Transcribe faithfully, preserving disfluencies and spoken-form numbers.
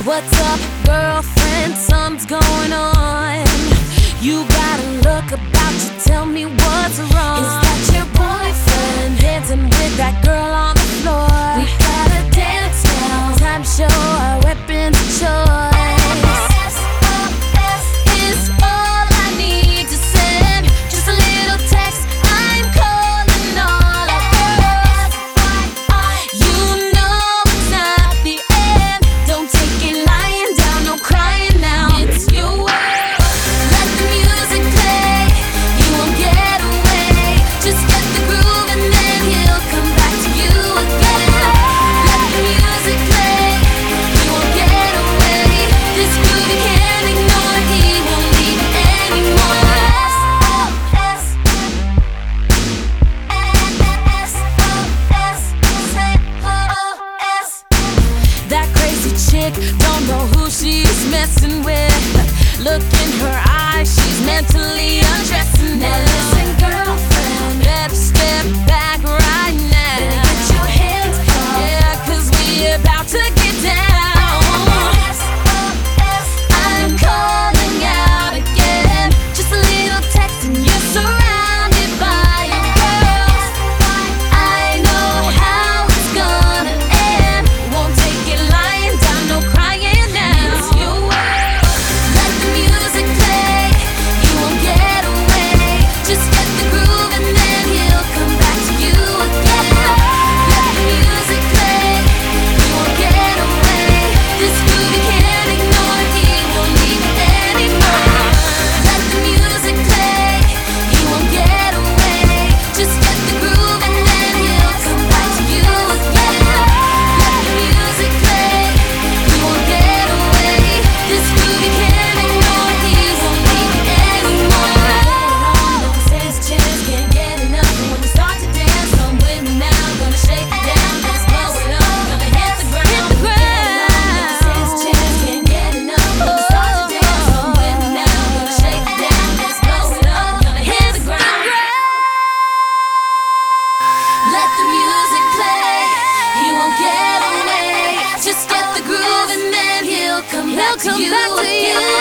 What's up, girlfriend? Something's going on. You got a look about you, tell me what's wrong. Is that your boyfriend dancing with that girl on the floor? We gotta dance now, time to show our weapons of choice. Is all I need to send, just a little text. I'm calling all our girls. You know it's not the end. Don't take it lying down, no crying now. It's your world. Let the music play. He won't get away. Just get the groove and then he'll come back to you again. Let the music play. He won't get away. This groove he can't ignore. He won't leave anymore. S O S. That crazy chick, don't know who she's messing with. Look in her eyes, she's mentally undressing. Now listen, girlfriend, better step back right now. Better get your hands up, yeah, cause we about to get down. S O S, I'm calling out again. Just a little text and you're surrounded by your girls. I know how it's gonna end. Won't take it lying down, no crying now. It's your world. Let the music play. He won't get away. Just get the groove and then he'll come back to you again. Let the music play. He won't get away. This groove he can't ignore. He won't leave it anymore. Let the music play. He won't get away. Just get the groove and then he'll come back to you again. Let the music play. He won't get away. This groove he can't ignore. He won't leave it anymore. Says chance, can't get enough. When we start to dance, come with me now. Gonna shake it down, let's blow it up. Gonna hit the ground, hit the ground. Says chance, can't get enough. When we start to dance, come with me now. Gonna shake it down, let's blow it up. Gonna hit the ground. Let the music play. He won't get away. Just get the groove and then he'll come back to you again.